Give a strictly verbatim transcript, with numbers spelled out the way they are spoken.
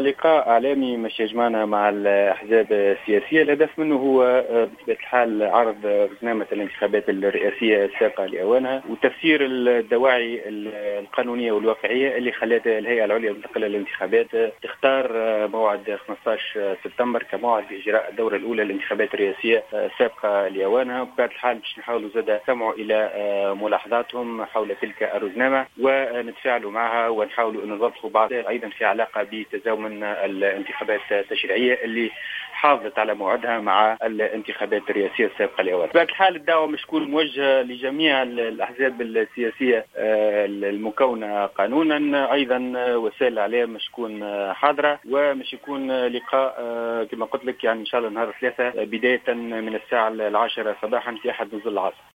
لقاء إعلامي مش يجمعنا مع الأحزاب السياسية. الهدف منه هو بطبيعة الحال عرض برنامج الانتخابات الرئاسية السابقة لأوانها وتفسير الدواعي القانونية والواقعية اللي خلت الهيئة العليا المنتقلة للانتخابات تختار موعد خمسة عشر سبتمبر كموعد لإجراء الدورة الأولى للانتخابات الرئاسية السابقة لأوانها. وبطبيعة الحال باش نحاولوا زاد نستمعوا إلى ملاحظاتهم حول تلك الرزنامة ونتفاعلوا معها ونحاولوا أن نوضحوا بعض أيضا في علاقة بتزامن الانتخابات التشريعية اللي حافظت على موعدها مع الانتخابات الرئاسية السابقة لأوانها. بطبيعة الحال الدعوة مش تكون موجهة لجميع الأحزاب السياسية المكونة قانونا، أيضا وسائل الإعلام مش تكون حاضرة ومش يكون لقاء كما قلت لك يعني إن شاء الله نهار الثلاثاء بداية من الساعة العاشرة صباحا في أحد نزول العاصمة.